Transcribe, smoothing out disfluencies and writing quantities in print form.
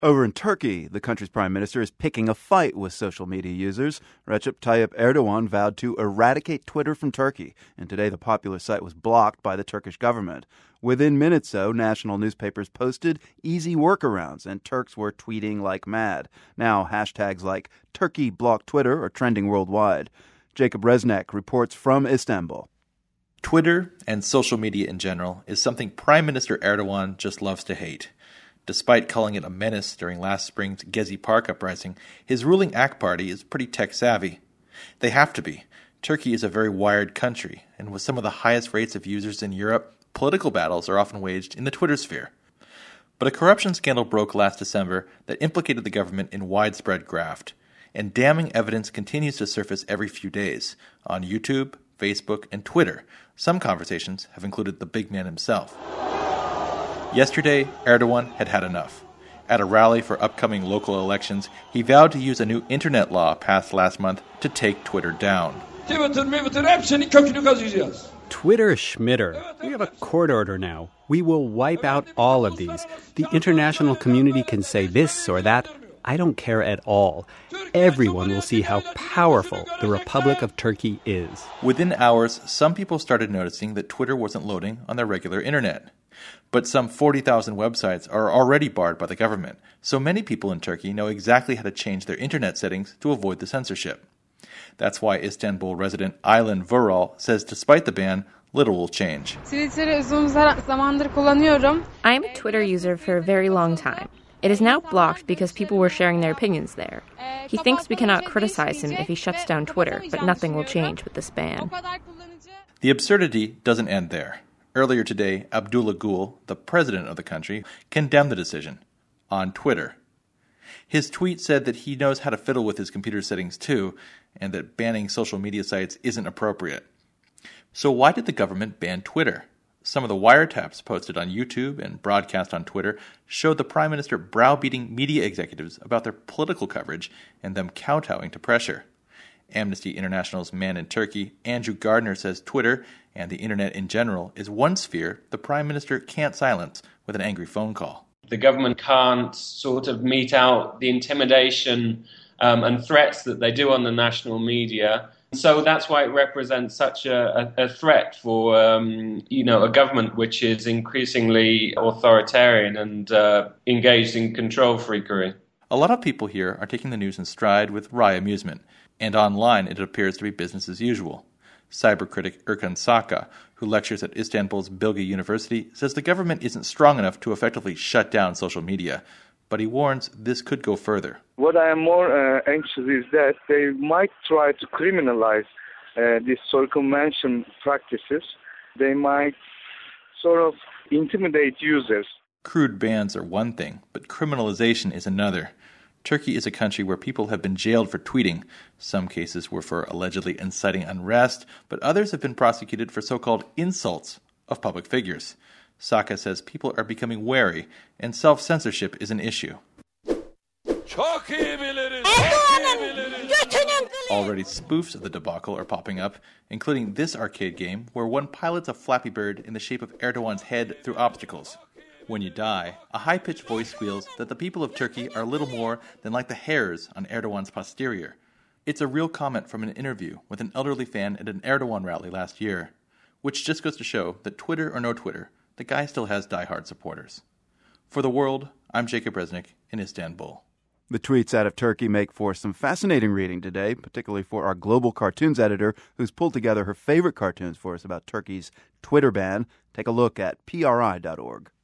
Over in Turkey, the country's prime minister is picking a fight with social media users. Recep Tayyip Erdogan vowed to eradicate Twitter from Turkey, and today the popular site was blocked by the Turkish government. Within minutes, though, national newspapers posted easy workarounds, and Turks were tweeting like mad. Now, hashtags like Turkey blocked Twitter are trending worldwide. Jacob Resnick reports from Istanbul. Twitter and social media in general is something Prime Minister Erdogan just loves to hate. Despite calling it a menace during last spring's Gezi Park uprising, his ruling AK Party is pretty tech-savvy. They have to be. Turkey is a very wired country, and with some of the highest rates of users in Europe, political battles are often waged in the Twitter sphere. But a corruption scandal broke last December that implicated the government in widespread graft, and damning evidence continues to surface every few days on YouTube, Facebook, and Twitter. Some conversations have included the big man himself. Yesterday, Erdogan had had enough. At a rally for upcoming local elections, he vowed to use a new internet law passed last month to take Twitter down. Twitter Schmitter. We have a court order now. We will wipe out all of these. The international community can say this or that. I don't care at all. Everyone will see how powerful the Republic of Turkey is. Within hours, some people started noticing that Twitter wasn't loading on their regular internet. But some 40,000 websites are already barred by the government, so many people in Turkey know exactly how to change their internet settings to avoid the censorship. That's why Istanbul resident Aylan Vural says despite the ban, little will change. I am a Twitter user for a very long time. It is now blocked because people were sharing their opinions there. He thinks we cannot criticize him if he shuts down Twitter, but nothing will change with this ban. The absurdity doesn't end there. Earlier today, Abdullah Gül, the president of the country, condemned the decision on Twitter. His tweet said that he knows how to fiddle with his computer settings too, and that banning social media sites isn't appropriate. So why did the government ban Twitter? Some of the wiretaps posted on YouTube and broadcast on Twitter showed the Prime Minister browbeating media executives about their political coverage and them kowtowing to pressure. Amnesty International's man in Turkey, Andrew Gardner, says Twitter and the internet in general is one sphere the Prime Minister can't silence with an angry phone call. The government can't sort of mete out the intimidation and threats that they do on the national media. So that's why it represents such a threat for, a government which is increasingly authoritarian and engaged in control freakery. A lot of people here are taking the news in stride with wry amusement, and online it appears to be business as usual. Cyber critic Erkan Saka, who lectures at Istanbul's Bilgi University, says the government isn't strong enough to effectively shut down social media, but he warns this could go further. What I am more anxious is that they might try to criminalize these circumvention practices. They might sort of intimidate users. Crude bans are one thing, but criminalization is another. Turkey is a country where people have been jailed for tweeting. Some cases were for allegedly inciting unrest, but others have been prosecuted for so-called insults of public figures. Saka says people are becoming wary, and self-censorship is an issue. Already spoofs of the debacle are popping up, including this arcade game where one pilots a Flappy Bird in the shape of Erdogan's head through obstacles. When you die, a high-pitched voice squeals that the people of Turkey are little more than like the hairs on Erdogan's posterior. It's a real comment from an interview with an elderly fan at an Erdogan rally last year, which just goes to show that Twitter or no Twitter, the guy still has diehard supporters. For The World, I'm Jacob Resnick in Istanbul. The tweets out of Turkey make for some fascinating reading today, particularly for our global cartoons editor who's pulled together her favorite cartoons for us about Turkey's Twitter ban. Take a look at PRI.org.